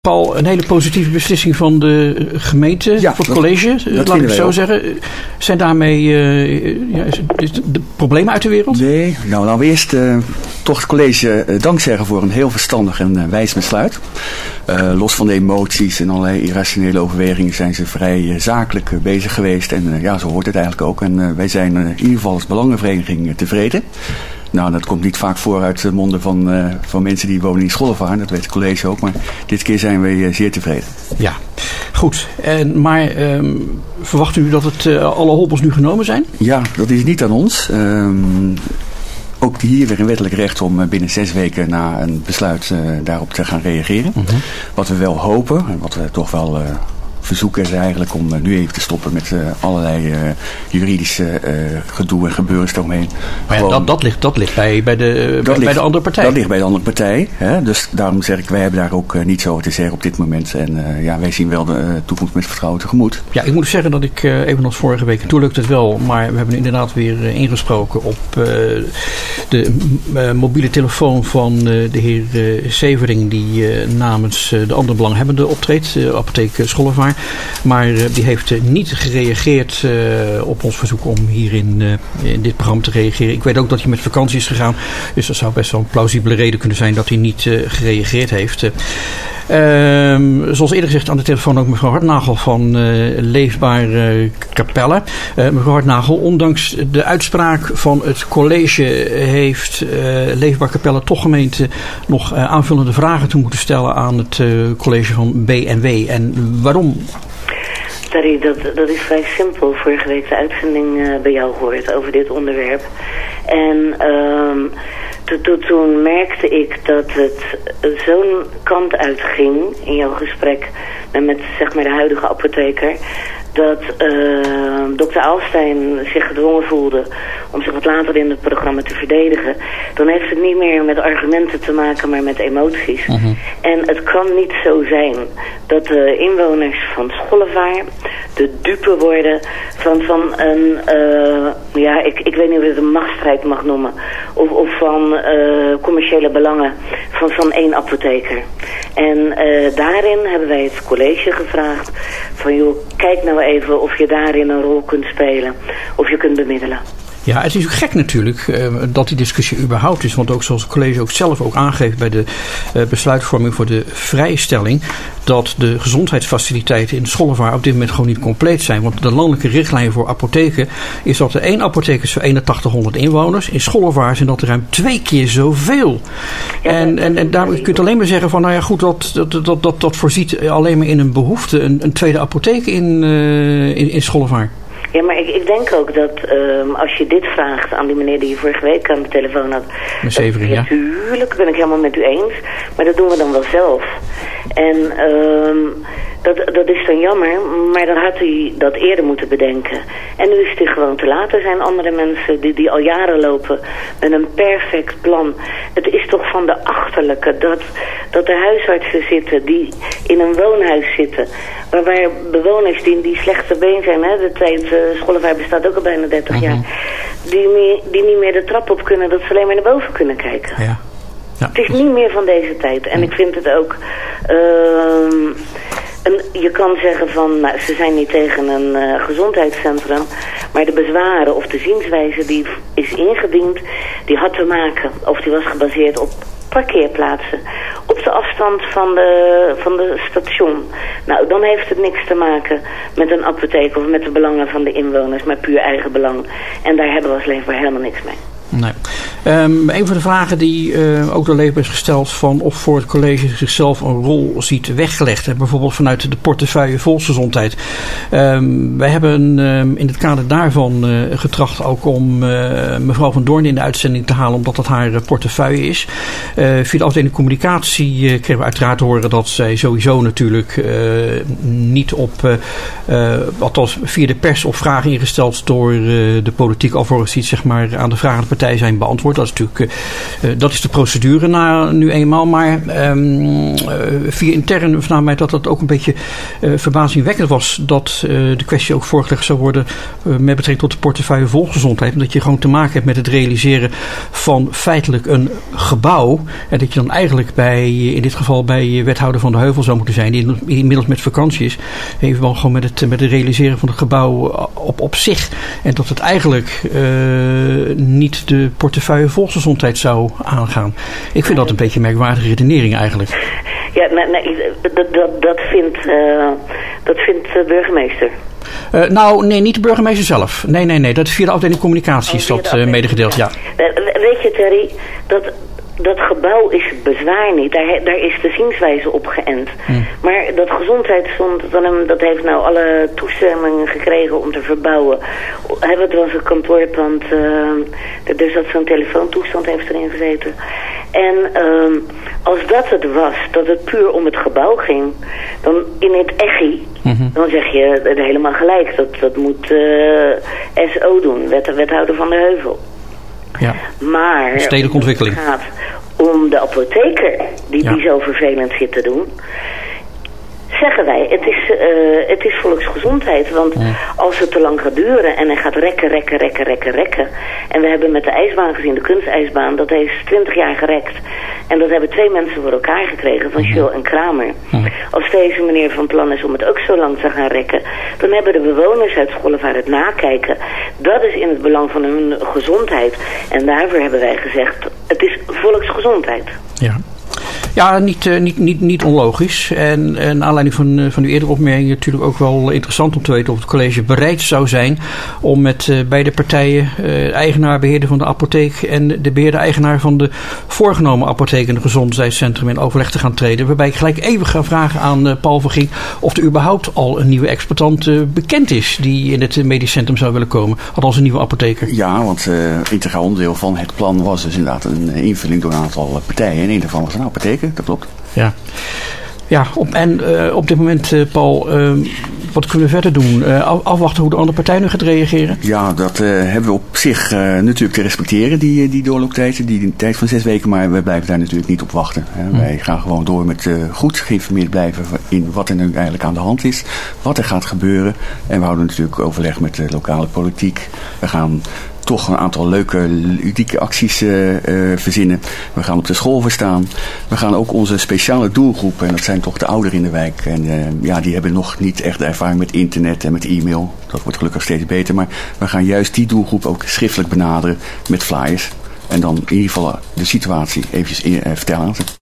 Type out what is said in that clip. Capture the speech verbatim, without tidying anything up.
Al een hele positieve beslissing van de gemeente, ja, van het college, dat, laat ik het zo ook zeggen. Zijn daarmee uh, ja, is, is de problemen uit de wereld? Nee, nou laten we eerst uh, toch het college uh, dank zeggen voor een heel verstandig en uh, wijs besluit. Uh, los van de emoties en allerlei irrationele overwegingen zijn ze vrij uh, zakelijk uh, bezig geweest. En uh, ja, zo hoort het eigenlijk ook. En uh, wij zijn uh, in ieder geval als belangenvereniging uh, tevreden. Nou, dat komt niet vaak voor uit de monden van, uh, van mensen die wonen in Schollevaar. Dat weet het college ook. Maar dit keer zijn we uh, zeer tevreden. Ja, goed. En, maar um, verwacht u dat het, uh, alle hobbels nu genomen zijn? Ja, dat is niet aan ons. Um, ook hier weer een wettelijk recht om uh, binnen zes weken na een besluit uh, daarop te gaan reageren. Uh-huh. Wat we wel hopen, en wat we toch wel... Uh, verzoeken is eigenlijk om uh, nu even te stoppen met uh, allerlei uh, juridische uh, gedoe en gebeurens eromheen. Maar ja, dat, dat, ligt, dat ligt bij, bij, de, bij, ligt, bij de andere partij. Dat ligt bij de andere partij. Hè? Dus daarom zeg ik, wij hebben daar ook uh, niets over te zeggen op dit moment. En uh, ja, wij zien wel de uh, toekomst met vertrouwen tegemoet. Ja, ik moet zeggen dat ik, uh, evenals vorige week, toen lukt het wel. Maar we hebben inderdaad weer uh, ingesproken op uh, de uh, mobiele telefoon van uh, de heer uh, Severing. Die uh, namens uh, de andere belanghebbenden optreedt. Uh, apotheek uh, Schollevaar. Maar uh, die heeft uh, niet gereageerd uh, op ons verzoek om hierin uh, in dit programma te reageren. Ik weet ook dat hij met vakantie is gegaan. Dus dat zou best wel een plausibele reden kunnen zijn dat hij niet uh, gereageerd heeft. Uh, uh, zoals eerder gezegd aan de telefoon ook mevrouw Hartnagel van uh, Leefbaar uh, Capelle. Uh, mevrouw Hartnagel, ondanks de uitspraak van het college heeft uh, Leefbaar Capelle toch gemeend uh, nog uh, aanvullende vragen toe moeten stellen aan het uh, college van B N W. En waarom? Sorry, dat, dat is vrij simpel. Vorige week de uitzending uh, bij jou gehoord over dit onderwerp. En um, to, to, toen merkte ik dat het zo'n kant uitging in jouw gesprek met, met zeg maar de huidige apotheker, dat uh, dokter Alstein zich gedwongen voelde om zich wat later in het programma te verdedigen. Dan heeft het niet meer met argumenten te maken, maar met emoties. Uh-huh. En het kan niet zo zijn dat de inwoners van Schollevaar de dupe worden van, van een, uh, ja, ik, ik weet niet of je het een machtsstrijd mag noemen, of, of van uh, commerciële belangen van, van één apotheker. En uh, daarin hebben wij het college gevraagd van joh, kijk nou even of je daarin een rol kunt spelen, of je kunt bemiddelen. Ja, het is ook gek natuurlijk uh, dat die discussie überhaupt is. Want ook zoals het college ook zelf ook aangeeft bij de uh, besluitvorming voor de vrijstelling, dat de gezondheidsfaciliteiten in de Schollevaar op dit moment gewoon niet compleet zijn. Want de landelijke richtlijn voor apotheken is dat er één apotheek is voor eenentachtighonderd inwoners. In Schollevaar zijn dat er ruim twee keer zoveel. Ja, en, en, en daar kun je alleen maar zeggen van, nou ja goed, dat, dat, dat, dat, dat voorziet alleen maar in een behoefte, een, een tweede apotheek in, uh, in, in Schollevaar. Ja, maar ik, ik denk ook dat um, als je dit vraagt aan die meneer die je vorige week aan de telefoon had. Severing, ja. Natuurlijk ben ik helemaal met u eens. Maar dat doen we dan wel zelf. En um, dat, dat is dan jammer. Maar dan had hij dat eerder moeten bedenken. En nu is het gewoon te laat. Er zijn andere mensen die, die al jaren lopen met een perfect plan. Het is toch van de achterlijke dat, dat er huisartsen zitten die in een woonhuis zitten. Waar, waar bewoners die, die slechte been zijn, hè, de tijd uh, Schollevaar bestaat ook al bijna dertig uh-huh. jaar, die, meer, die niet meer de trap op kunnen, dat ze alleen maar naar boven kunnen kijken. Ja. Ja. Het is niet meer van deze tijd. En ik vind het ook, uh, een, je kan zeggen van, nou, ze zijn niet tegen een uh, gezondheidscentrum, maar de bezwaren of de zienswijze die is ingediend, die had te maken, of die was gebaseerd op parkeerplaatsen op de afstand van de, van de station. Nou, dan heeft het niks te maken met een apotheek of met de belangen van de inwoners, maar puur eigen belang. En daar hebben we als Leefbaar helemaal niks mee. Nee. Um, een van de vragen die uh, ook door Leefbaar is gesteld van of voor het college zichzelf een rol ziet weggelegd. Hè, bijvoorbeeld vanuit de portefeuille volksgezondheid. Um, wij hebben um, in het kader daarvan uh, getracht ook om uh, mevrouw Van Doorn in de uitzending te halen, omdat dat haar uh, portefeuille is. Uh, via de afdeling communicatie uh, kregen we uiteraard te horen dat zij sowieso natuurlijk uh, niet op, uh, uh, althans via de pers op vragen ingesteld door uh, de politiek alvorens iets zeg maar aan de vragende partij zijn beantwoord. enzovoort. Dat is natuurlijk uh, dat is de procedure na, nu eenmaal. Maar um, uh, via intern vernam mij dat dat ook een beetje uh, verbazingwekkend was dat uh, de kwestie ook voorgelegd zou worden uh, met betrekking tot de portefeuille volksgezondheid. Omdat je gewoon te maken hebt met het realiseren van feitelijk een gebouw. En dat je dan eigenlijk bij, in dit geval bij wethouder Van de Heuvel zou moeten zijn, die inmiddels met vakantie is. Even wel gewoon met het, met het realiseren van het gebouw op, op zich. En dat het eigenlijk uh, niet de portefeuille volksgezondheid zou aangaan. Ik vind dat een beetje een merkwaardige redenering eigenlijk. Ja, nee, nee, dat, dat, dat vindt, uh, dat vindt de burgemeester. Uh, nou, nee, niet de burgemeester zelf. Nee, nee, nee. Dat is via de afdeling communicatie is dat uh, medegedeeld, ja. Uh, weet je, Terry, dat... Dat gebouw is het bezwaar niet. Daar, daar is de zienswijze op geënt. Hmm. Maar dat gezondheidsfonds, dat heeft nou alle toestemmingen gekregen om te verbouwen. Het was een kantoorpand. Uh, er zat zo'n telefoontoestand heeft erin gezeten. En uh, als dat het was, dat het puur om het gebouw ging, dan in het echi, mm-hmm. dan zeg je helemaal gelijk. Dat, dat moet uh, S O doen, wet, wethouder Van de Heuvel. Ja. Maar stedelijke ontwikkeling. Het gaat om de apotheker die, ja. die zo vervelend zit te doen. Zeggen wij, het is, uh, het is volksgezondheid. Want ja. als het te lang gaat duren en hij gaat rekken, rekken, rekken, rekken, rekken. En we hebben met de ijsbaan gezien, de kunstijsbaan, dat heeft twintig jaar gerekt. En dat hebben twee mensen voor elkaar gekregen, van Schul en Kramer. Ja. Als deze meneer van plan is om het ook zo lang te gaan rekken, dan hebben de bewoners uit Schollevaart het nakijken. Dat is in het belang van hun gezondheid. En daarvoor hebben wij gezegd, het is volksgezondheid. Ja. Ja, niet, uh, niet, niet, niet onlogisch. En, en naar aanleiding van, uh, van uw eerdere opmerking natuurlijk ook wel interessant om te weten of het college bereid zou zijn om met uh, beide partijen, uh, de eigenaar, beheerder van de apotheek en de beheerder-eigenaar van de voorgenomen apotheek en het gezondheidscentrum in overleg te gaan treden. Waarbij ik gelijk even ga vragen aan uh, Paul Verging of er überhaupt al een nieuwe exploitant uh, bekend is die in het uh, medisch centrum zou willen komen. Althans een nieuwe apotheker. Ja, want uh, integraal onderdeel van het plan was dus inderdaad een invulling door een aantal partijen. En een daarvan was een apotheker. Dat klopt. Ja, ja op, en uh, op dit moment, uh, Paul, uh, wat kunnen we verder doen? Uh, afwachten hoe de andere partij nu gaat reageren? Ja, dat uh, hebben we op zich uh, natuurlijk te respecteren, die, die doorlooptijd, die, die tijd van zes weken, maar we blijven daar natuurlijk niet op wachten. Hè. Hmm. Wij gaan gewoon door met uh, goed geïnformeerd blijven in wat er nu eigenlijk aan de hand is, wat er gaat gebeuren. En we houden natuurlijk overleg met de lokale politiek. We gaan toch een aantal leuke, ludieke acties uh, uh, verzinnen. We gaan op de school verstaan. We gaan ook onze speciale doelgroepen, en dat zijn toch de ouderen in de wijk. En uh, ja, die hebben nog niet echt de ervaring met internet en met e-mail. Dat wordt gelukkig steeds beter. Maar we gaan juist die doelgroep ook schriftelijk benaderen met flyers. En dan in ieder geval de situatie eventjes in, uh, vertellen aan ze.